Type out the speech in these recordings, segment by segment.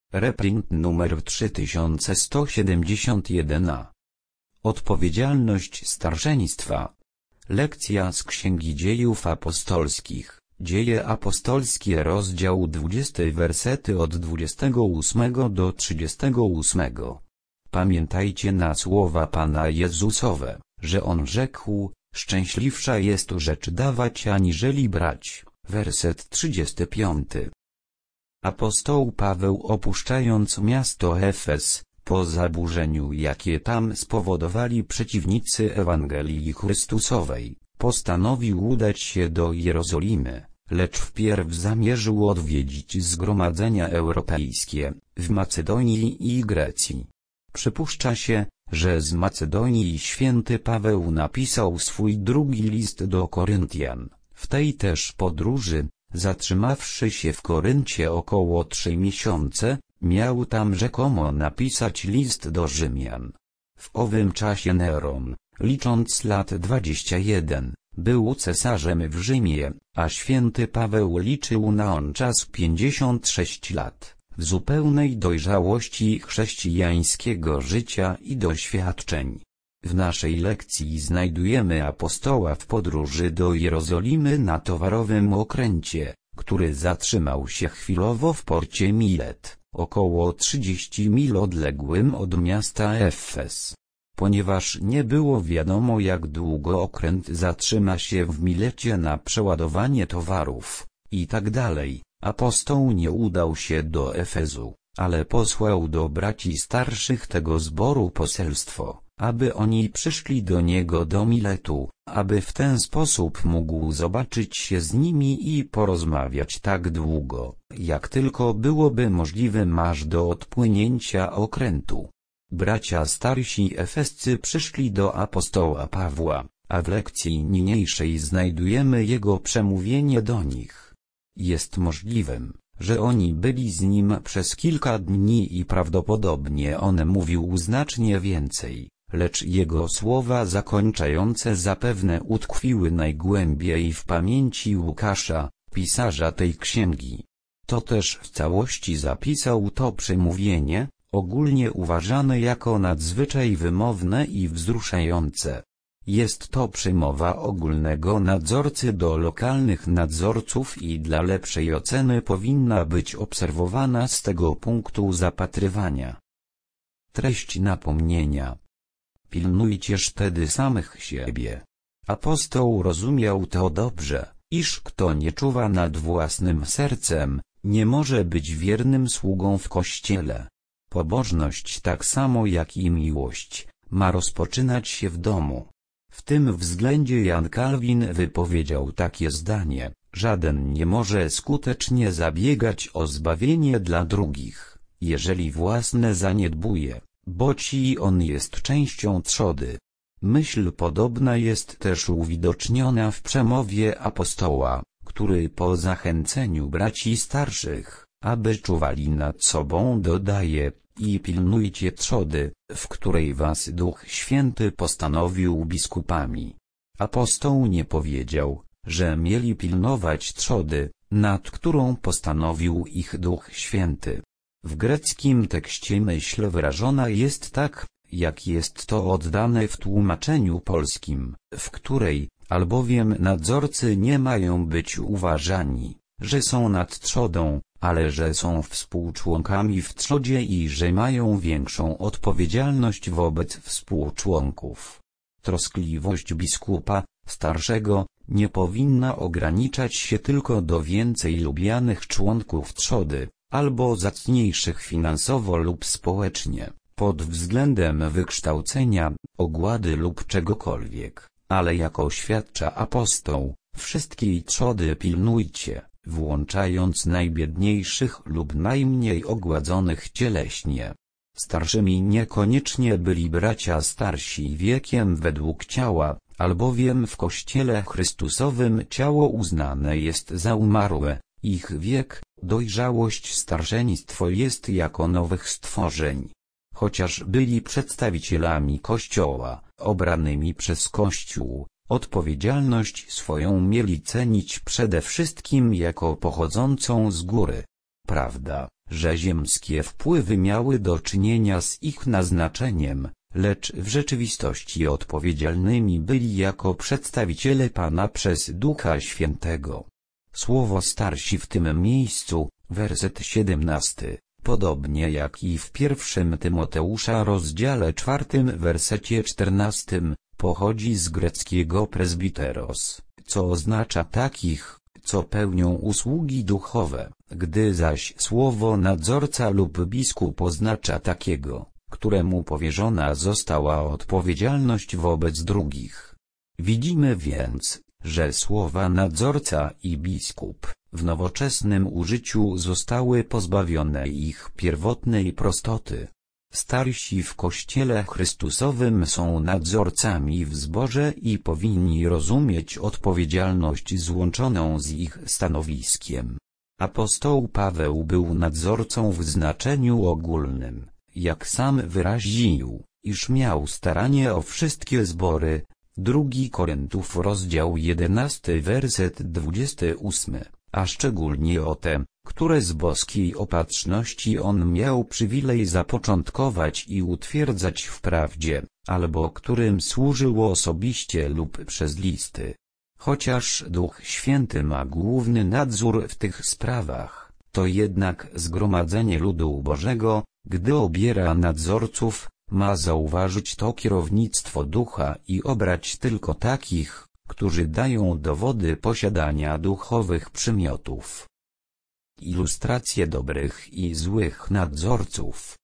Reprint numer 3171a. Odpowiedzialność starszeństwa. Lekcja z Księgi Dziejów Apostolskich. Dzieje apostolskie rozdział 20 wersety od 28 do 38. Pamiętajcie na słowa Pana Jezusowe, że On rzekł, szczęśliwsza jest rzecz dawać aniżeli brać. Werset 35. Apostoł Paweł, opuszczając miasto Efes, po zaburzeniu jakie tam spowodowali przeciwnicy Ewangelii Chrystusowej, postanowił udać się do Jerozolimy, lecz wpierw zamierzył odwiedzić zgromadzenia europejskie w Macedonii i Grecji. Przypuszcza się, że z Macedonii święty Paweł napisał swój drugi list do Koryntian. W tej też podróży, zatrzymawszy się w Koryncie około 3 miesiące, miał tam rzekomo napisać list do Rzymian. W owym czasie Neron, licząc lat 21, był cesarzem w Rzymie, a święty Paweł liczył na on czas 56 lat, w zupełnej dojrzałości chrześcijańskiego życia i doświadczeń. W naszej lekcji znajdujemy apostoła w podróży do Jerozolimy na towarowym okręcie, który zatrzymał się chwilowo w porcie Milet, około 30 mil odległym od miasta Efes. Ponieważ nie było wiadomo, jak długo okręt zatrzyma się w Milecie na przeładowanie towarów itd., apostoł nie udał się do Efezu, ale posłał do braci starszych tego zboru poselstwo, aby oni przyszli do niego do Miletu, aby w ten sposób mógł zobaczyć się z nimi i porozmawiać tak długo, jak tylko byłoby możliwe aż do odpłynięcia okrętu. Bracia starsi efescy przyszli do apostoła Pawła, a w lekcji niniejszej znajdujemy jego przemówienie do nich. Jest możliwym, że oni byli z nim przez kilka dni i prawdopodobnie on mówił znacznie więcej, lecz jego słowa zakończające zapewne utkwiły najgłębiej w pamięci Łukasza, pisarza tej księgi. To też w całości zapisał to przemówienie, ogólnie uważane jako nadzwyczaj wymowne i wzruszające. Jest to przemowa ogólnego nadzorcy do lokalnych nadzorców i dla lepszej oceny powinna być obserwowana z tego punktu zapatrywania. Treść napomnienia. Pilnujcież tedy samych siebie. Apostoł rozumiał to dobrze, iż kto nie czuwa nad własnym sercem, nie może być wiernym sługą w Kościele. Pobożność, tak samo jak i miłość, ma rozpoczynać się w domu. W tym względzie Jan Kalwin wypowiedział takie zdanie: żaden nie może skutecznie zabiegać o zbawienie dla drugich, jeżeli własne zaniedbuje, bo ci on jest częścią trzody. Myśl podobna jest też uwidoczniona w przemowie apostoła, który po zachęceniu braci starszych, aby czuwali nad sobą, dodaje: i pilnujcie trzody, w której was Duch Święty postanowił biskupami. Apostoł nie powiedział, że mieli pilnować trzody, nad którą postanowił ich Duch Święty. W greckim tekście myśl wyrażona jest tak, jak jest to oddane w tłumaczeniu polskim, w której, albowiem nadzorcy nie mają być uważani, że są nad trzodą, ale że są współczłonkami w trzodzie i że mają większą odpowiedzialność wobec współczłonków. Troskliwość biskupa, starszego, nie powinna ograniczać się tylko do więcej lubianych członków trzody, albo zacniejszych finansowo lub społecznie, pod względem wykształcenia, ogłady lub czegokolwiek, ale jak oświadcza apostoł, wszystkiej trzody pilnujcie, włączając najbiedniejszych lub najmniej ogładzonych cieleśnie. Starszymi niekoniecznie byli bracia starsi wiekiem według ciała, albowiem w Kościele Chrystusowym ciało uznane jest za umarłe, ich wiek, dojrzałość, starszeństwo jest jako nowych stworzeń. Chociaż byli przedstawicielami Kościoła, obranymi przez Kościół, odpowiedzialność swoją mieli cenić przede wszystkim jako pochodzącą z góry. Prawda, że ziemskie wpływy miały do czynienia z ich naznaczeniem, lecz w rzeczywistości odpowiedzialnymi byli jako przedstawiciele Pana przez Ducha Świętego. Słowo starsi w tym miejscu, werset 17, podobnie jak i w 1 Tymoteusza rozdziale 4 wersecie 14, pochodzi z greckiego presbiteros, co oznacza takich, co pełnią usługi duchowe, gdy zaś słowo nadzorca lub biskup oznacza takiego, któremu powierzona została odpowiedzialność wobec drugich. Widzimy więc, że słowa nadzorca i biskup, w nowoczesnym użyciu zostały pozbawione ich pierwotnej prostoty. Starsi w Kościele Chrystusowym są nadzorcami w zborze i powinni rozumieć odpowiedzialność złączoną z ich stanowiskiem. Apostoł Paweł był nadzorcą w znaczeniu ogólnym, jak sam wyraził, iż miał staranie o wszystkie zbory. 2 Koryntiów rozdział 11 werset 28, a szczególnie o te, które z boskiej opatrzności on miał przywilej zapoczątkować i utwierdzać w prawdzie, albo którym służył osobiście lub przez listy. Chociaż Duch Święty ma główny nadzór w tych sprawach, to jednak Zgromadzenie Ludu Bożego, gdy obiera nadzorców, ma zauważyć to kierownictwo ducha i obrać tylko takich, którzy dają dowody posiadania duchowych przymiotów. Ilustracje dobrych i złych nadzorców.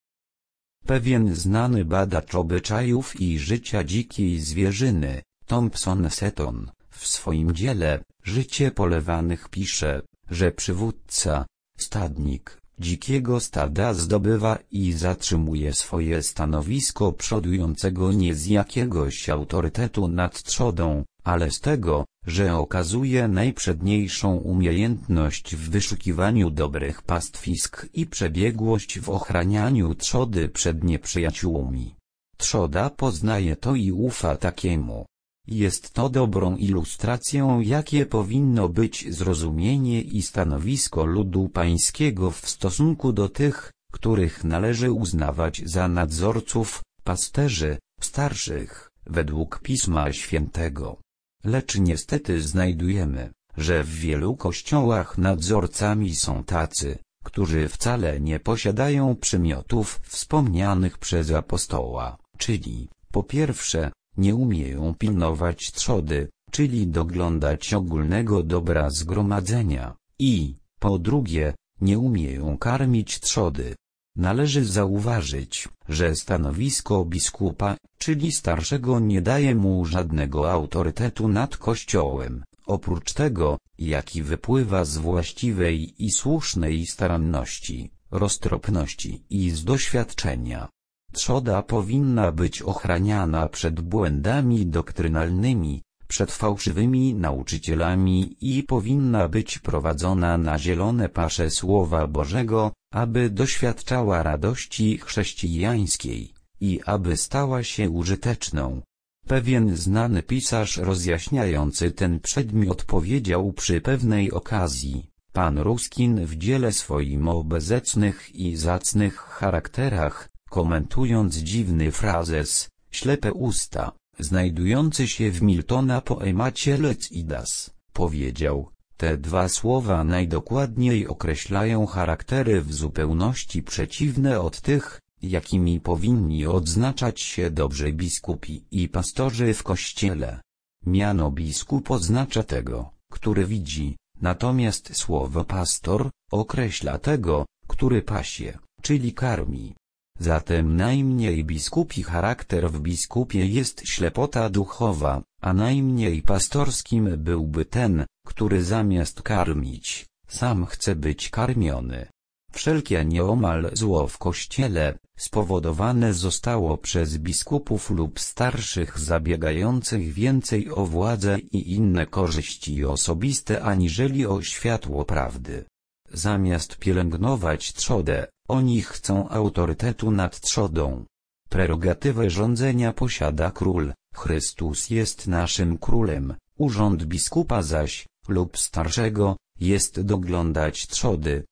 Pewien znany badacz obyczajów i życia dzikiej zwierzyny, Thompson Seton, w swoim dziele Życie polewanych pisze, że przywódca, stadnik, dzikiego stada zdobywa i zatrzymuje swoje stanowisko przodującego nie z jakiegoś autorytetu nad trzodą, ale z tego, że okazuje najprzedniejszą umiejętność w wyszukiwaniu dobrych pastwisk i przebiegłość w ochranianiu trzody przed nieprzyjaciółmi. Trzoda poznaje to i ufa takiemu. Jest to dobrą ilustracją, jakie powinno być zrozumienie i stanowisko ludu pańskiego w stosunku do tych, których należy uznawać za nadzorców, pasterzy, starszych, według Pisma Świętego. Lecz niestety znajdujemy, że w wielu kościołach nadzorcami są tacy, którzy wcale nie posiadają przymiotów wspomnianych przez apostoła, czyli, po pierwsze, nie umieją pilnować trzody, czyli doglądać ogólnego dobra zgromadzenia, i, po drugie, nie umieją karmić trzody. Należy zauważyć, że stanowisko biskupa, czyli starszego, nie daje mu żadnego autorytetu nad Kościołem, oprócz tego, jaki wypływa z właściwej i słusznej staranności, roztropności i z doświadczenia. Trzoda powinna być ochraniana przed błędami doktrynalnymi, przed fałszywymi nauczycielami i powinna być prowadzona na zielone pasze Słowa Bożego, aby doświadczała radości chrześcijańskiej i aby stała się użyteczną. Pewien znany pisarz rozjaśniający ten przedmiot powiedział przy pewnej okazji: pan Ruskin w dziele swoim o bezecnych i zacnych charakterach, komentując dziwny frazes, ślepe usta, znajdujący się w Miltona poemacie Lec Idas, powiedział: te dwa słowa najdokładniej określają charaktery w zupełności przeciwne od tych, jakimi powinni odznaczać się dobrzy biskupi i pastorzy w Kościele. Miano biskup oznacza tego, który widzi, natomiast słowo pastor określa tego, który pasie, czyli karmi. Zatem najmniej biskupi charakter w biskupie jest ślepota duchowa, a najmniej pastorskim byłby ten, który zamiast karmić, sam chce być karmiony. Wszelkie nieomal zło w Kościele spowodowane zostało przez biskupów lub starszych zabiegających więcej o władzę i inne korzyści osobiste aniżeli o światło prawdy. Zamiast pielęgnować trzodę, oni chcą autorytetu nad trzodą. Prerogatywę rządzenia posiada król, Chrystus jest naszym królem, urząd biskupa zaś, lub starszego, jest doglądać trzody,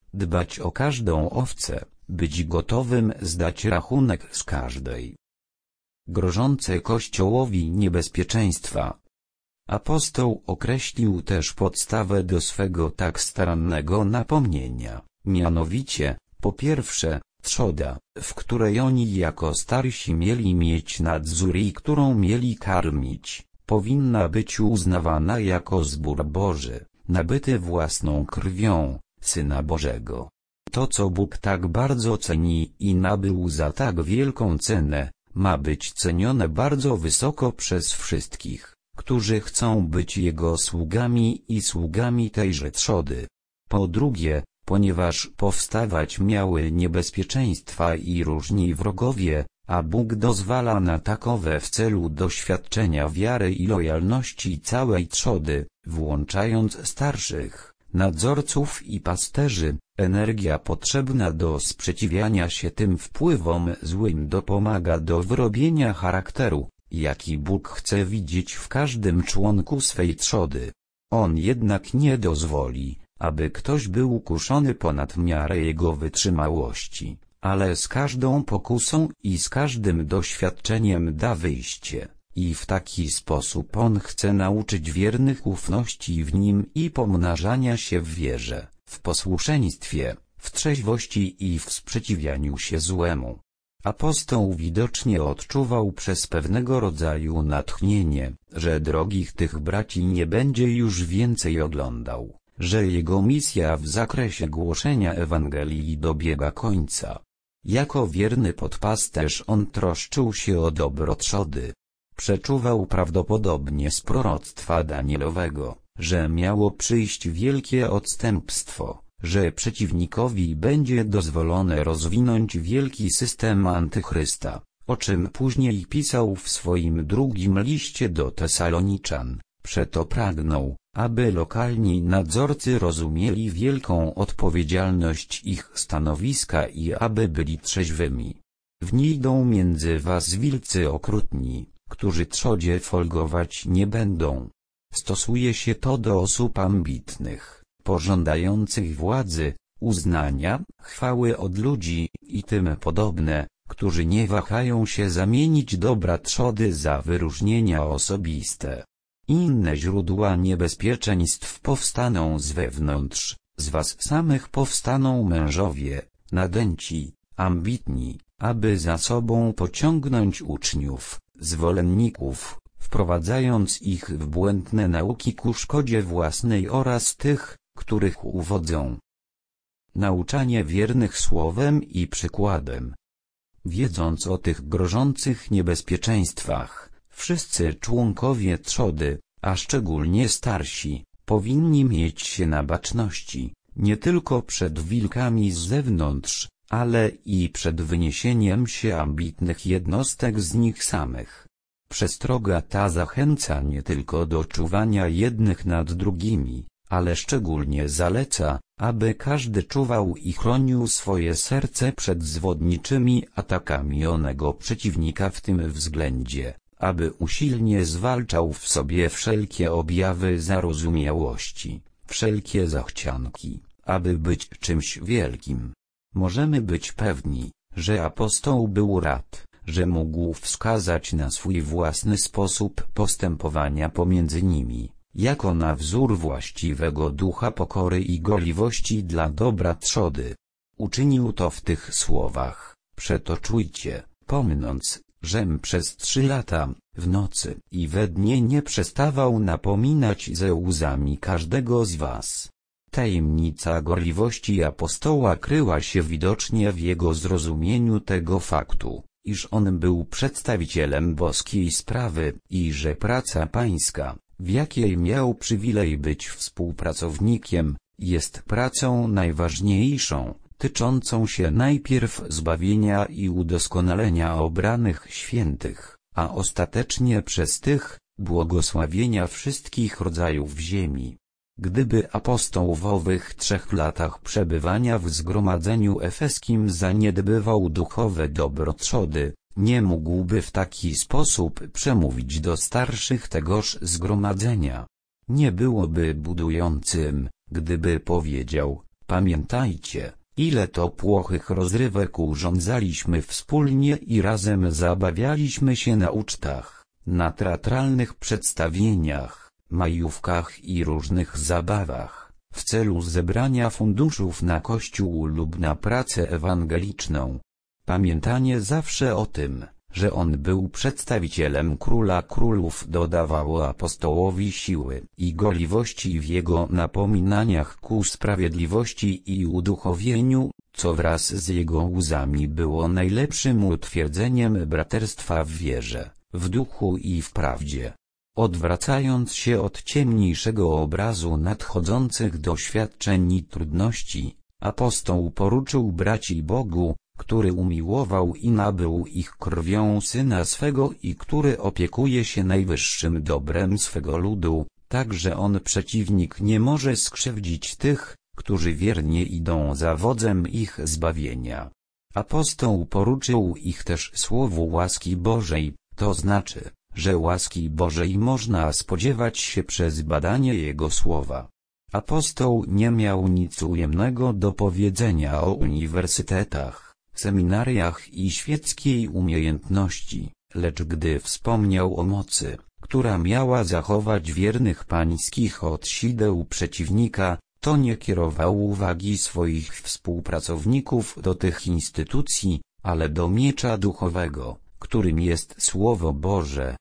dbać o każdą owcę, być gotowym zdać rachunek z każdej. Grożące Kościołowi niebezpieczeństwa. Apostoł określił też podstawę do swego tak starannego napomnienia, mianowicie, po pierwsze, trzoda, w której oni jako starsi mieli mieć nadzór i którą mieli karmić, powinna być uznawana jako zbór Boży, nabyty własną krwią, Syna Bożego. To, co Bóg tak bardzo ceni i nabył za tak wielką cenę, ma być cenione bardzo wysoko przez wszystkich, którzy chcą być Jego sługami i sługami tejże trzody. Po drugie, ponieważ powstawać miały niebezpieczeństwa i różni wrogowie, a Bóg dozwala na takowe w celu doświadczenia wiary i lojalności całej trzody, włączając starszych, nadzorców i pasterzy, energia potrzebna do sprzeciwiania się tym wpływom złym dopomaga do wyrobienia charakteru, jaki Bóg chce widzieć w każdym członku swej trzody. On jednak nie dozwoli, aby ktoś był kuszony ponad miarę jego wytrzymałości, ale z każdą pokusą i z każdym doświadczeniem da wyjście, i w taki sposób On chce nauczyć wiernych ufności w Nim i pomnażania się w wierze, w posłuszeństwie, w trzeźwości i w sprzeciwianiu się złemu. Apostoł widocznie odczuwał przez pewnego rodzaju natchnienie, że drogich tych braci nie będzie już więcej oglądał, że jego misja w zakresie głoszenia Ewangelii dobiega końca. Jako wierny podpasterz on troszczył się o dobro trzody. Przeczuwał prawdopodobnie z proroctwa Danielowego, że miało przyjść wielkie odstępstwo, że przeciwnikowi będzie dozwolone rozwinąć wielki system antychrysta, o czym później pisał w swoim drugim liście do Tesaloniczan. Przeto pragnął, aby lokalni nadzorcy rozumieli wielką odpowiedzialność ich stanowiska i aby byli trzeźwymi. Wnidą między was wilcy okrutni, którzy trzodzie folgować nie będą. Stosuje się to do osób ambitnych, pożądających władzy, uznania, chwały od ludzi i tym podobne, którzy nie wahają się zamienić dobra trzody za wyróżnienia osobiste. Inne źródła niebezpieczeństw powstaną z wewnątrz, z was samych powstaną mężowie, nadęci, ambitni, aby za sobą pociągnąć uczniów, zwolenników, wprowadzając ich w błędne nauki ku szkodzie własnej oraz tych, których uwodzą. Nauczanie wiernych słowem i przykładem. Wiedząc o tych grożących niebezpieczeństwach, wszyscy członkowie trzody, a szczególnie starsi, powinni mieć się na baczności, nie tylko przed wilkami z zewnątrz, ale i przed wyniesieniem się ambitnych jednostek z nich samych. Przestroga ta zachęca nie tylko do czuwania jednych nad drugimi, ale szczególnie zaleca, aby każdy czuwał i chronił swoje serce przed zwodniczymi atakami onego przeciwnika w tym względzie, aby usilnie zwalczał w sobie wszelkie objawy zarozumiałości, wszelkie zachcianki, aby być czymś wielkim. Możemy być pewni, że apostoł był rad, że mógł wskazać na swój własny sposób postępowania pomiędzy nimi, jako na wzór właściwego ducha pokory i gorliwości dla dobra trzody. Uczynił to w tych słowach: przeto czujcie, pomnąc, żem przez 3 lata, w nocy i we dnie nie przestawał napominać ze łzami każdego z was. Tajemnica gorliwości apostoła kryła się widocznie w jego zrozumieniu tego faktu, iż on był przedstawicielem boskiej sprawy i że praca pańska, w jakiej miał przywilej być współpracownikiem, jest pracą najważniejszą, tyczącą się najpierw zbawienia i udoskonalenia obranych świętych, a ostatecznie przez tych, błogosławienia wszystkich rodzajów ziemi. Gdyby apostoł w owych 3 latach przebywania w zgromadzeniu efeskim zaniedbywał duchowe dobro trzody, nie mógłby w taki sposób przemówić do starszych tegoż zgromadzenia. Nie byłoby budującym, gdyby powiedział: Pamiętajcie, ile to płochych rozrywek urządzaliśmy wspólnie i razem zabawialiśmy się na ucztach, na teatralnych przedstawieniach, majówkach i różnych zabawach, w celu zebrania funduszów na kościół lub na pracę ewangeliczną. Pamiętanie zawsze o tym, że on był przedstawicielem Króla Królów, dodawało apostołowi siły i gorliwości w jego napominaniach ku sprawiedliwości i uduchowieniu, co wraz z jego łzami było najlepszym utwierdzeniem braterstwa w wierze, w duchu i w prawdzie. Odwracając się od ciemniejszego obrazu nadchodzących doświadczeń i trudności, apostoł poruczył braci Bogu, który umiłował i nabył ich krwią Syna swego i który opiekuje się najwyższym dobrem swego ludu, tak że on przeciwnik nie może skrzywdzić tych, którzy wiernie idą za wodzem ich zbawienia. Apostoł poruczył ich też słowu łaski Bożej, to znaczy, że łaski Bożej można spodziewać się przez badanie Jego słowa. Apostoł nie miał nic ujemnego do powiedzenia o uniwersytetach, seminariach i świeckiej umiejętności, lecz gdy wspomniał o mocy, która miała zachować wiernych pańskich od sideł przeciwnika, to nie kierował uwagi swoich współpracowników do tych instytucji, ale do miecza duchowego, którym jest Słowo Boże.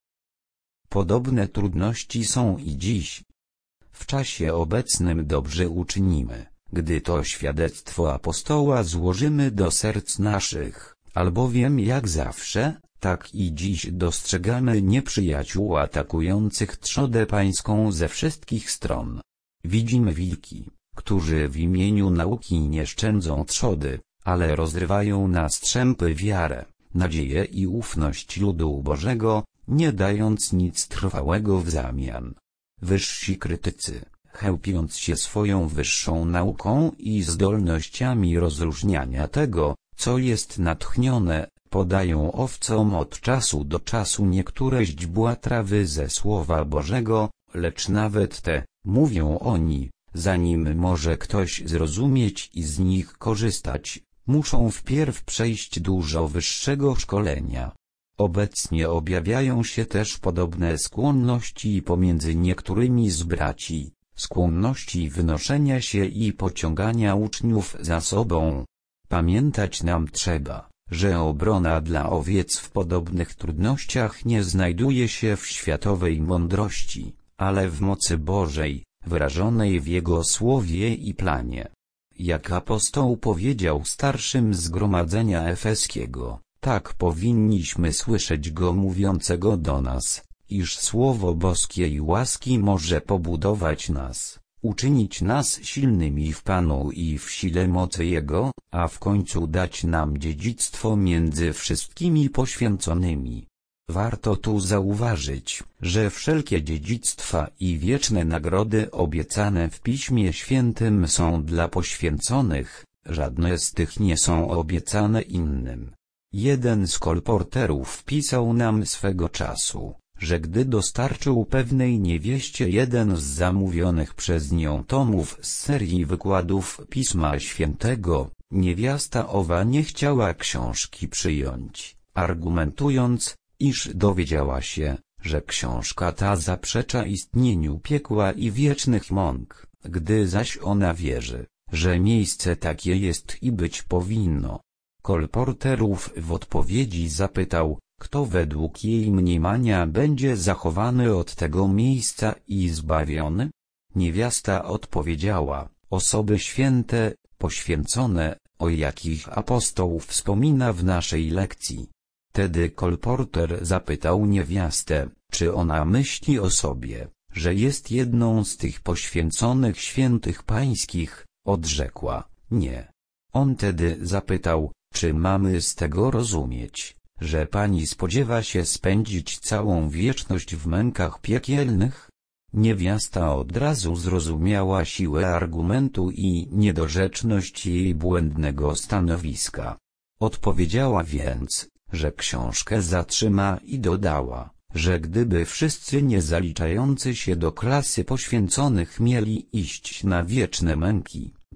Podobne trudności są i dziś. W czasie obecnym dobrze uczynimy, gdy to świadectwo apostoła złożymy do serc naszych, albowiem jak zawsze, tak i dziś dostrzegamy nieprzyjaciół atakujących trzodę pańską ze wszystkich stron. Widzimy wilki, którzy w imieniu nauki nie szczędzą trzody, ale rozrywają na strzępy wiarę, nadzieję i ufność ludu Bożego, nie dając nic trwałego w zamian. Wyżsi krytycy, chełpiąc się swoją wyższą nauką i zdolnościami rozróżniania tego, co jest natchnione, podają owcom od czasu do czasu niektóre źdźbła trawy ze Słowa Bożego, lecz nawet te, mówią oni, zanim może ktoś zrozumieć i z nich korzystać, muszą wpierw przejść dużo wyższego szkolenia. Obecnie objawiają się też podobne skłonności pomiędzy niektórymi z braci, skłonności wynoszenia się i pociągania uczniów za sobą. Pamiętać nam trzeba, że obrona dla owiec w podobnych trudnościach nie znajduje się w światowej mądrości, ale w mocy Bożej, wyrażonej w Jego słowie i planie. Jak apostoł powiedział starszym zgromadzenia efeskiego, tak powinniśmy słyszeć go mówiącego do nas, iż Słowo Boskiej łaski może pobudować nas, uczynić nas silnymi w Panu i w sile mocy Jego, a w końcu dać nam dziedzictwo między wszystkimi poświęconymi. Warto tu zauważyć, że wszelkie dziedzictwa i wieczne nagrody obiecane w Piśmie Świętym są dla poświęconych, żadne z tych nie są obiecane innym. Jeden z kolporterów pisał nam swego czasu, że gdy dostarczył pewnej niewieście jeden z zamówionych przez nią tomów z serii wykładów Pisma Świętego, niewiasta owa nie chciała książki przyjąć, argumentując, iż dowiedziała się, że książka ta zaprzecza istnieniu piekła i wiecznych mąk, gdy zaś ona wierzy, że miejsce takie jest i być powinno. Kolporterów w odpowiedzi zapytał, kto według jej mniemania będzie zachowany od tego miejsca i zbawiony? Niewiasta odpowiedziała, osoby święte, poświęcone, o jakich apostoł wspomina w naszej lekcji. Wtedy kolporter zapytał niewiastę, czy ona myśli o sobie, że jest jedną z tych poświęconych świętych pańskich. Odrzekła, nie. On tedy zapytał, czy mamy z tego rozumieć, że pani spodziewa się spędzić całą wieczność w mękach piekielnych? Niewiasta od razu zrozumiała siłę argumentu i niedorzeczność jej błędnego stanowiska. Odpowiedziała więc, że książkę zatrzyma i dodała, że gdyby wszyscy nie zaliczający się do klasy poświęconych mieli iść na wieczne męki,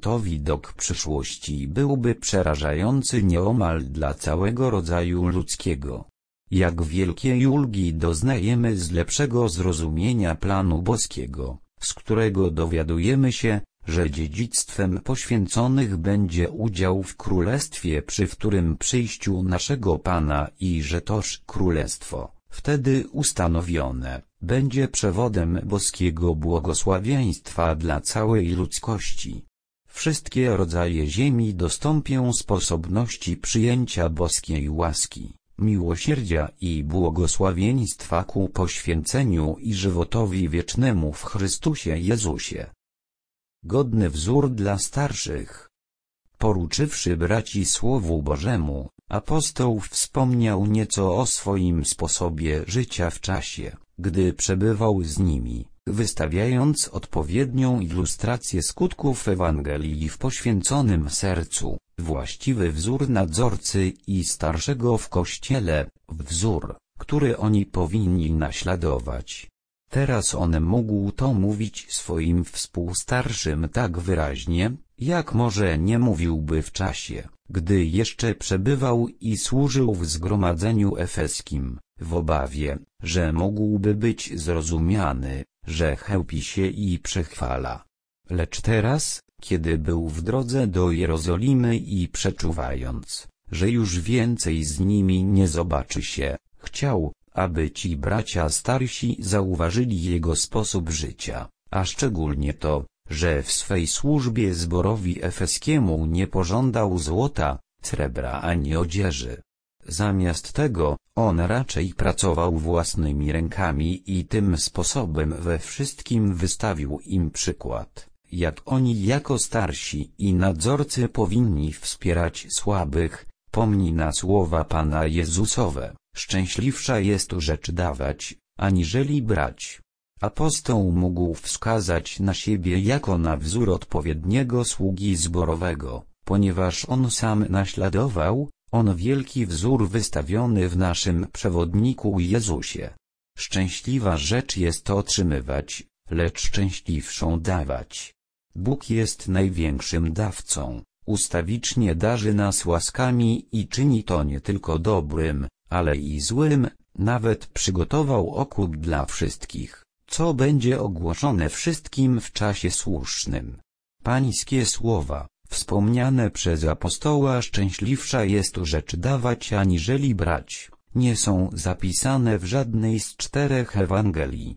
to widok przyszłości byłby przerażający nieomal dla całego rodzaju ludzkiego. Jak wielkiej ulgi doznajemy z lepszego zrozumienia planu boskiego, z którego dowiadujemy się, że dziedzictwem poświęconych będzie udział w królestwie przy wtórnym przyjściu naszego Pana i że toż królestwo, wtedy ustanowione, będzie przewodem boskiego błogosławieństwa dla całej ludzkości. Wszystkie rodzaje ziemi dostąpią sposobności przyjęcia boskiej łaski, miłosierdzia i błogosławieństwa ku poświęceniu i żywotowi wiecznemu w Chrystusie Jezusie. Godny wzór dla starszych. Poruczywszy braci Słowu Bożemu, apostoł wspomniał nieco o swoim sposobie życia w czasie, gdy przebywał z nimi, wystawiając odpowiednią ilustrację skutków Ewangelii w poświęconym sercu, właściwy wzór nadzorcy i starszego w Kościele, wzór, który oni powinni naśladować. Teraz on mógł to mówić swoim współstarszym tak wyraźnie, jak może nie mówiłby w czasie, gdy jeszcze przebywał i służył w zgromadzeniu efeskim, w obawie, że mógłby być zrozumiany, że chełpi się i przechwala. Lecz teraz, kiedy był w drodze do Jerozolimy i przeczuwając, że już więcej z nimi nie zobaczy się, chciał, aby ci bracia starsi zauważyli jego sposób życia, a szczególnie to, że w swej służbie zborowi efeskiemu nie pożądał złota, srebra ani odzieży. Zamiast tego, on raczej pracował własnymi rękami i tym sposobem we wszystkim wystawił im przykład, jak oni jako starsi i nadzorcy powinni wspierać słabych. Pomnij na słowa Pana Jezusowe, szczęśliwsza jest rzecz dawać, aniżeli brać. Apostoł mógł wskazać na siebie jako na wzór odpowiedniego sługi zborowego, ponieważ on sam naśladował, on wielki wzór wystawiony w naszym przewodniku Jezusie. Szczęśliwa rzecz jest otrzymywać, lecz szczęśliwszą dawać. Bóg jest największym dawcą. Ustawicznie darzy nas łaskami i czyni to nie tylko dobrym, ale i złym, nawet przygotował okup dla wszystkich, co będzie ogłoszone wszystkim w czasie słusznym. Pańskie słowa, wspomniane przez apostoła szczęśliwsza jest rzecz dawać aniżeli brać, nie są zapisane w żadnej z 4 Ewangelii.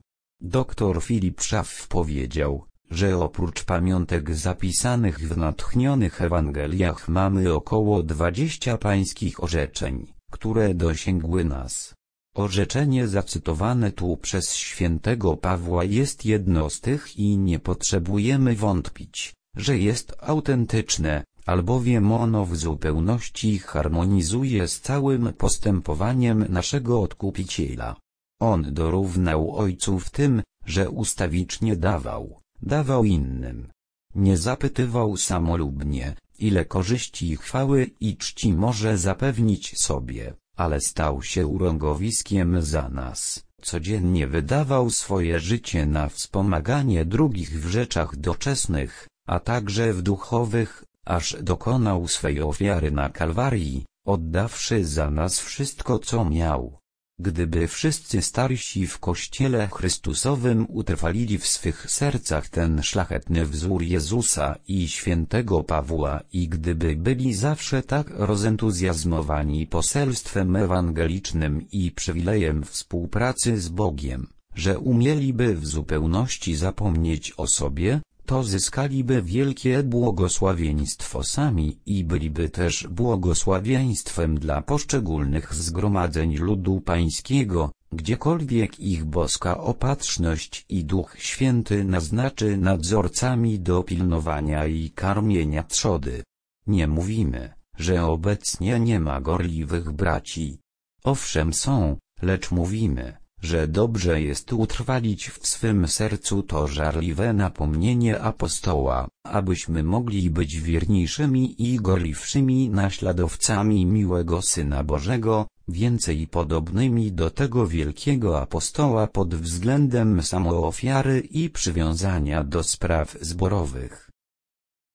Dr Filip Schaff powiedział, że oprócz pamiątek zapisanych w natchnionych Ewangeliach mamy około 20 pańskich orzeczeń, które dosięgły nas. Orzeczenie zacytowane tu przez świętego Pawła jest jedno z tych i nie potrzebujemy wątpić, że jest autentyczne, albowiem ono w zupełności harmonizuje z całym postępowaniem naszego Odkupiciela. On dorównał Ojcu w tym, że ustawicznie dawał innym. Nie zapytywał samolubnie, ile korzyści, chwały i czci może zapewnić sobie, ale stał się urągowiskiem za nas. Codziennie wydawał swoje życie na wspomaganie drugich w rzeczach doczesnych, a także w duchowych, aż dokonał swej ofiary na Kalwarii, oddawszy za nas wszystko co miał. Gdyby wszyscy starsi w Kościele Chrystusowym utrwalili w swych sercach ten szlachetny wzór Jezusa i świętego Pawła i gdyby byli zawsze tak rozentuzjazmowani poselstwem ewangelicznym i przywilejem współpracy z Bogiem, że umieliby w zupełności zapomnieć o sobie, to zyskaliby wielkie błogosławieństwo sami i byliby też błogosławieństwem dla poszczególnych zgromadzeń ludu pańskiego, gdziekolwiek ich boska opatrzność i Duch Święty naznaczy nadzorcami do pilnowania i karmienia trzody. Nie mówimy, że obecnie nie ma gorliwych braci. Owszem są, lecz mówimy, że dobrze jest utrwalić w swym sercu to żarliwe napomnienie apostoła, abyśmy mogli być wierniejszymi i gorliwszymi naśladowcami miłego Syna Bożego, więcej podobnymi do tego wielkiego apostoła pod względem samoofiary i przywiązania do spraw zborowych.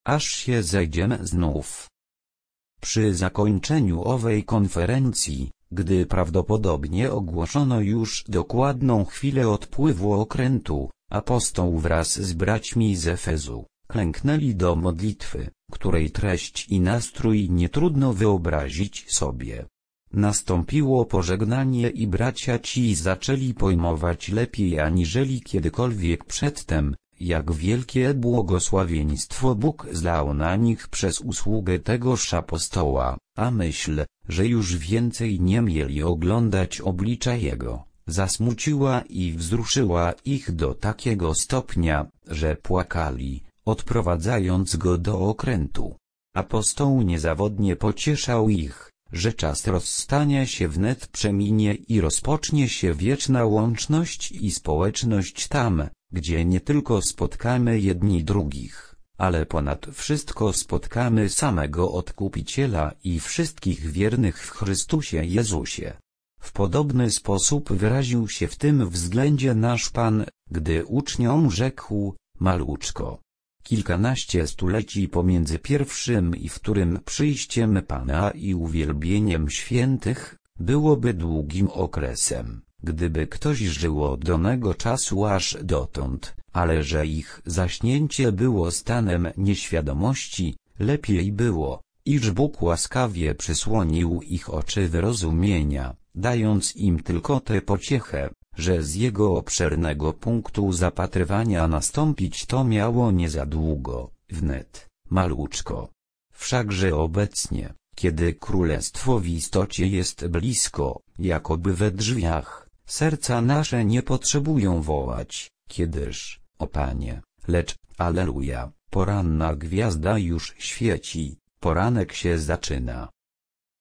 aż się zejdziemy znów. Przy zakończeniu owej konferencji, gdy prawdopodobnie ogłoszono już dokładną chwilę odpływu okrętu, apostoł wraz z braćmi z Efezu klęknęli do modlitwy, której treść i nastrój nietrudno wyobrazić sobie. Nastąpiło pożegnanie i bracia ci zaczęli pojmować lepiej aniżeli kiedykolwiek przedtem, jak wielkie błogosławieństwo Bóg zlał na nich przez usługę tegoż apostoła, a myśl, że już więcej nie mieli oglądać oblicza Jego, zasmuciła i wzruszyła ich do takiego stopnia, że płakali, odprowadzając go do okrętu. Apostoł niezawodnie pocieszał ich, że czas rozstania się wnet przeminie i rozpocznie się wieczna łączność i społeczność tam, gdzie nie tylko spotkamy jedni drugich, ale ponad wszystko spotkamy samego Odkupiciela i wszystkich wiernych w Chrystusie Jezusie. W podobny sposób wyraził się w tym względzie nasz Pan, gdy uczniom rzekł: maluczko. Kilkanaście stuleci pomiędzy pierwszym i wtórym przyjściem Pana i uwielbieniem świętych, byłoby długim okresem, gdyby ktoś żył od onego czasu aż dotąd, ale że ich zaśnięcie było stanem nieświadomości, lepiej było, iż Bóg łaskawie przysłonił ich oczy wyrozumienia, dając im tylko tę pociechę, że z Jego obszernego punktu zapatrywania nastąpić to miało nie za długo, wnet, maluczko. Wszakże obecnie, kiedy królestwo w istocie jest blisko, jakoby we drzwiach, serca nasze nie potrzebują wołać, kiedyż, o Panie, lecz, alleluja, poranna gwiazda już świeci, poranek się zaczyna.